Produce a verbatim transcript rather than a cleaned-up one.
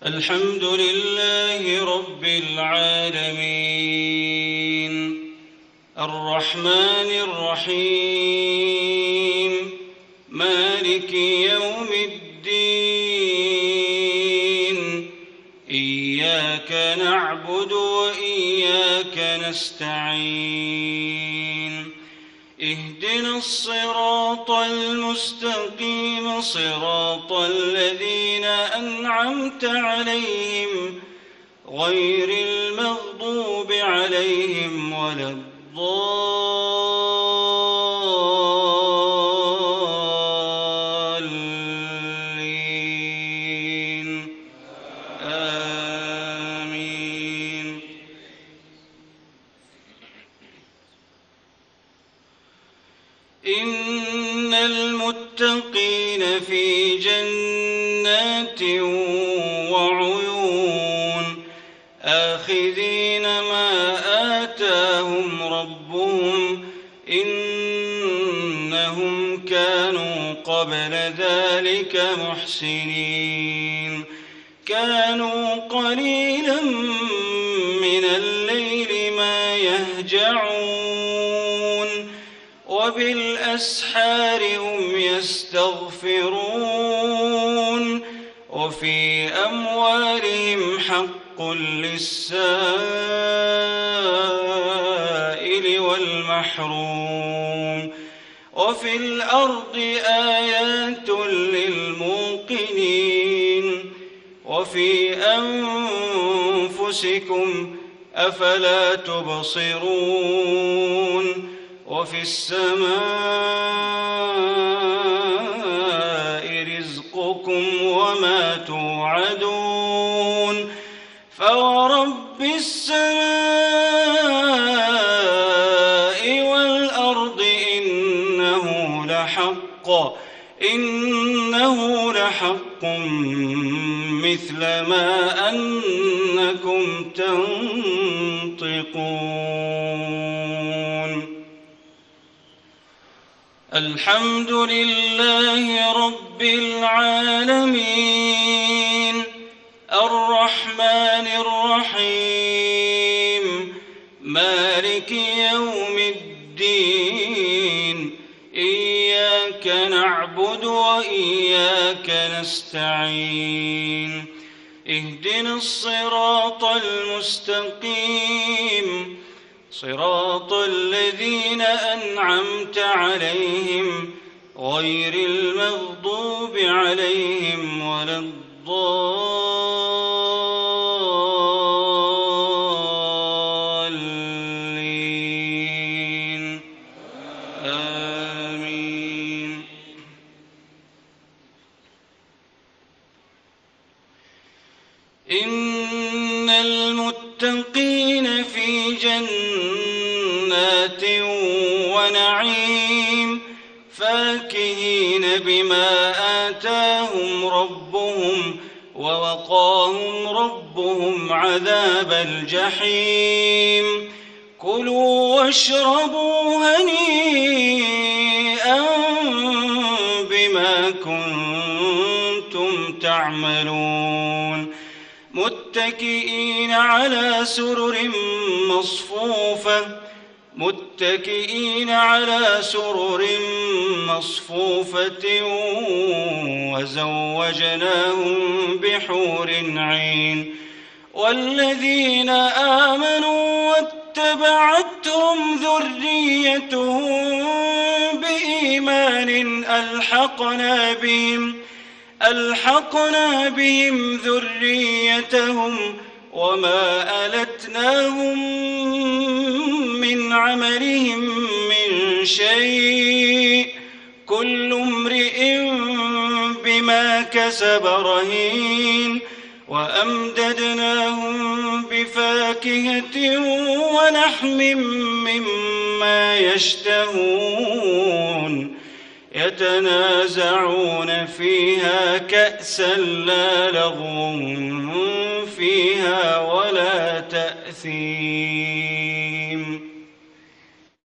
الحمد لله رب العالمين الرحمن الرحيم مالك يوم الدين إياك نعبد وإياك نستعين اهدنا الصراط المستقيم صراط الذين أنعمت عليهم غير المغضوب عليهم ولا الضالين آمين. إن المتقين في جنات وعيون آخذين ما آتاهم ربهم إنهم كانوا قبل ذلك محسنين كانوا قليلا من الليل ما يهجعون وبالأسحار هم يستغفرون وفي أموالهم حق للسائل والمحروم وفي الأرض آيات للموقنين وفي أنفسكم أفلا تبصرون وفي السماء رزقكم وما توعدون فورب السماء والأرض إنه لحق إنه لحق مثل ما أنكم تنطقون. الحمد لله رب العالمين الرحمن الرحيم مالك يوم الدين إياك نعبد وإياك نستعين اهدنا الصراط المستقيم صراط الذين أنعمت عليهم غير المغضوب عليهم ولا الضالين آمين. إن المتقين في جنات ونعيم فاكهين بما آتاهم ربهم ووقاهم ربهم عذاب الجحيم كلوا واشربوا هنيئا بما كنتم تعملون متكئين على سرر مصفوفة متكئين على سرر مصفوفة وزوجناهم بحور عين والذين آمنوا واتبعتهم ذريتهم بإيمان ألحقنا بهم ألحقنا بهم ذريتهم وما ألتناهم من عملهم من شيء كل امرئ بما كسب رهين وأمددناهم بفاكهة ولحم مما يشتهون يتنازعون فيها كأسا لا لغو فيها ولا تأثيم